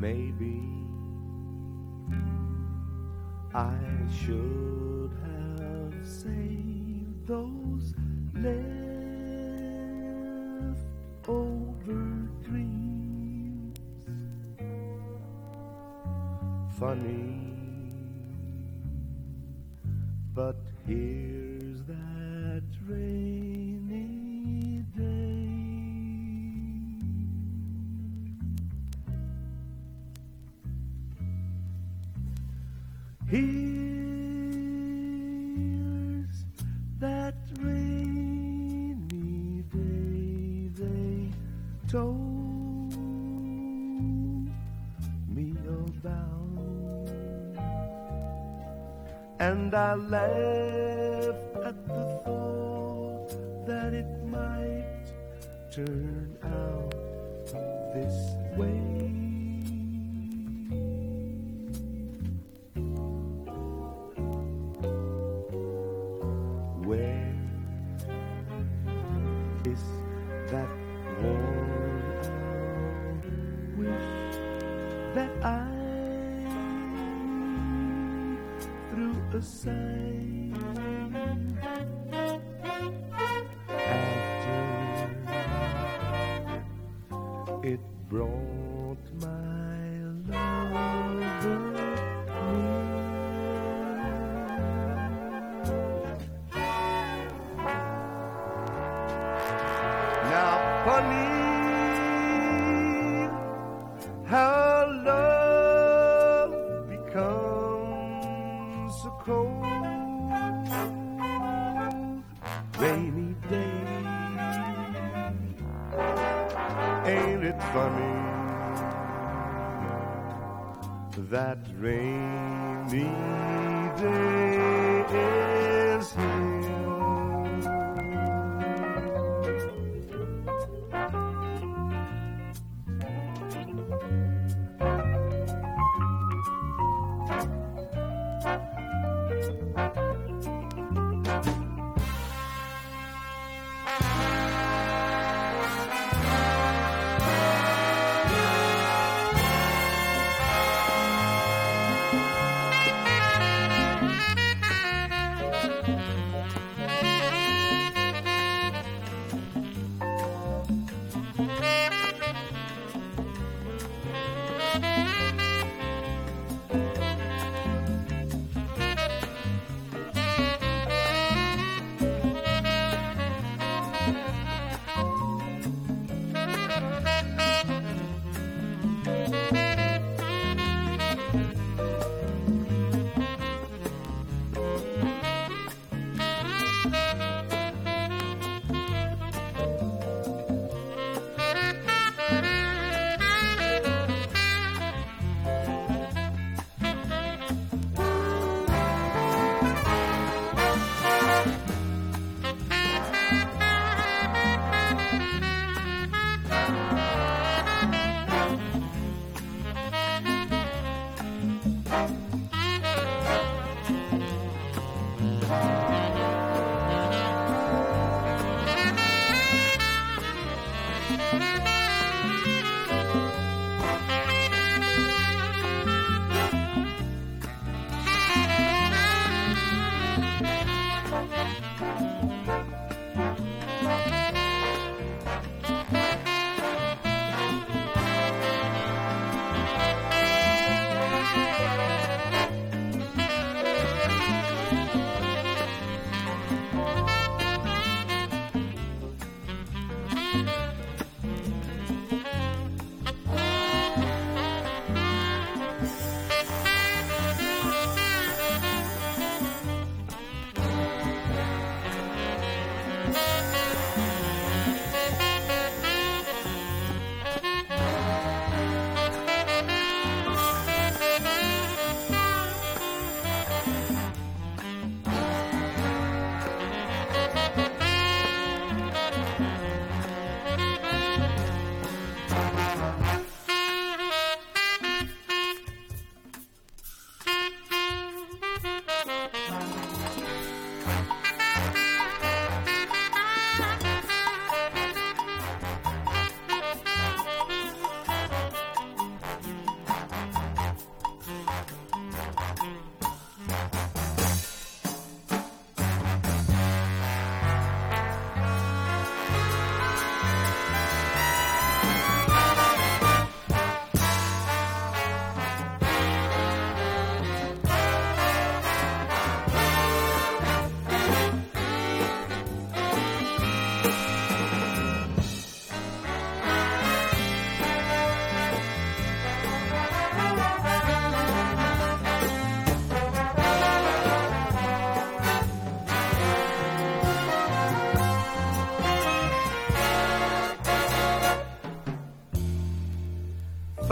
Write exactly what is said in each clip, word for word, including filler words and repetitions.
Maybe I should have saved those leftover dreams. Funny, but here's that rainy day. Here's that rainy day they told me about, and I laughed at the thought that it might turn out this way. Where is that worn-out wish that I threw aside after it brought my lover near? Now, funny how love becomes so cold. Rainy day, ain't it funny that rainy day is here?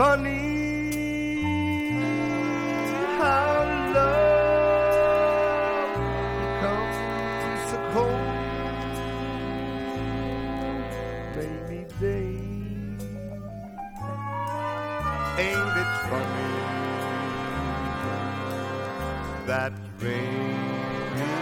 funny how love becomes so cold, rainy day? Ain't it funny that rainy